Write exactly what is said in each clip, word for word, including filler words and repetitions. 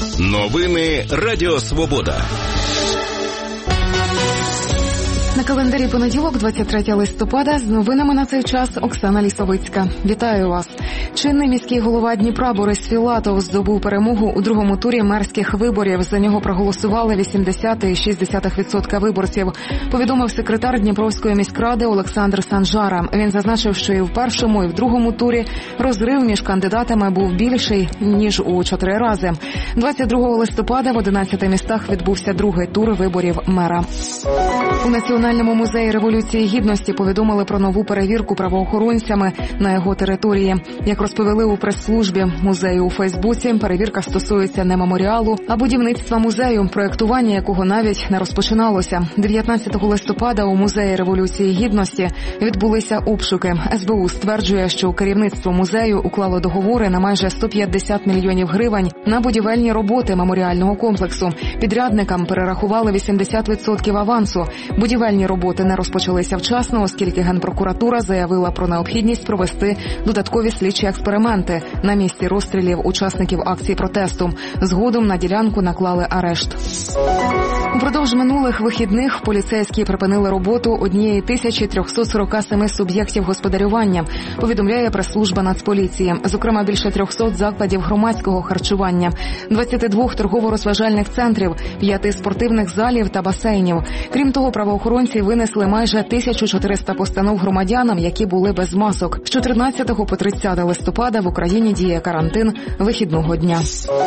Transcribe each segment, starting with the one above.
Новини Радіо Свобода. На календарі понеділок, двадцять третє листопада, з новинами на цей час Оксана Лісовицька. Вітаю вас. Чинний міський голова Дніпра Борис Філатов здобув перемогу у другому турі мерських виборів. За нього проголосували вісімдесят цілих шість десятих відсотка виборців, повідомив секретар Дніпровської міськради Олександр Санжара. Він зазначив, що і в першому, і в другому турі розрив між кандидатами був більший, ніж у чотири рази. двадцять другого листопада в одинадцяти містах відбувся другий тур виборів мера. У Національному музеї Революції Гідності повідомили про нову перевірку правоохоронцями на його території. Як розповіли у прес-службі музею у Фейсбуці, перевірка стосується не меморіалу, а будівництва музею, проєктування якого навіть не розпочиналося. дев'ятнадцятого листопада у Музеї Революції Гідності відбулися обшуки. ес бе у стверджує, що керівництво музею уклало договори на майже сто п'ятдесят мільйонів гривень на будівельні роботи меморіального комплексу. Підрядникам перерахували вісімдесят відсотків авансу. Будівельні роботи не розпочалися вчасно, оскільки Генпрокуратура заявила про необхідність провести додаткові слідчі експерименти на місці розстрілів учасників акції протесту. Згодом на ділянку наклали арешт. Упродовж минулих вихідних поліцейські припинили роботу однієї тисячі триста сорок сім суб'єктів господарювання, повідомляє прес-служба Нацполіції. Зокрема, більше триста закладів громадського харчування, двадцять два торгово-розважальних центрів, п'ять спортивних залів та басейнів. Крім того, правоохоронці винесли майже тисячу чотириста постанов громадянам, які були без масок. З чотирнадцятого по тридцяте листопада в Україні діє карантин вихідного дня.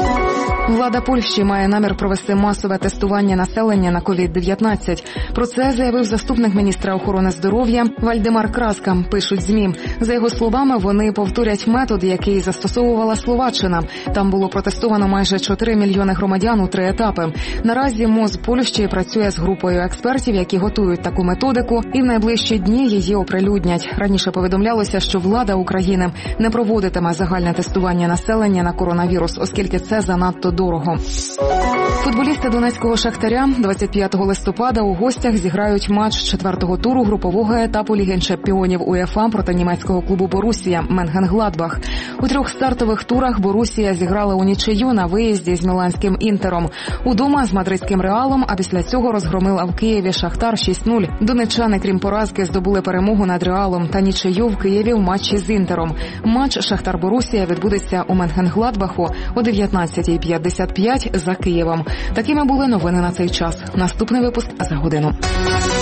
Влада Польщі має намір провести масове тестування населення на ковід дев'ятнадцять. Про це заявив заступник міністра охорони здоров'я Вальдемар Краска, пишуть ЗМІ. За його словами, вони повторять метод, який застосовувала Словаччина. Там було протестовано майже чотири мільйони громадян у три етапи. Наразі МОЗ Польщі працює з групою експертів, які готують таку методику, і в найближчі дні її оприлюднять. Раніше повідомлялося, що влада України не проводитиме загальне тестування населення на коронавірус, оскільки це занадто дорого. Футболісти донецького «Шахтаря» двадцять п'ятого листопада у гостях зіграють матч четвертого туру групового етапу Ліги чемпіонів УЄФА проти німецького клубу «Борусія» Менхенгладбах. У трьох стартових турах «Борусія» зіграла у нічию на виїзді з міланським «Інтером», удома з мадридським «Реалом», а після цього розгромила в Києві «Шахтар» шість нуль. Донеччани, крім поразки, здобули перемогу над «Реалом» та нічию в Києві в матчі з «Інтером». Матч «Шахтар-Борусія» відбудеться у Менхенгладбаху о дев'ятнадцятій п'ятдесят п'ять за Києвом. Такими були новини на цей час. Наступний випуск за годину.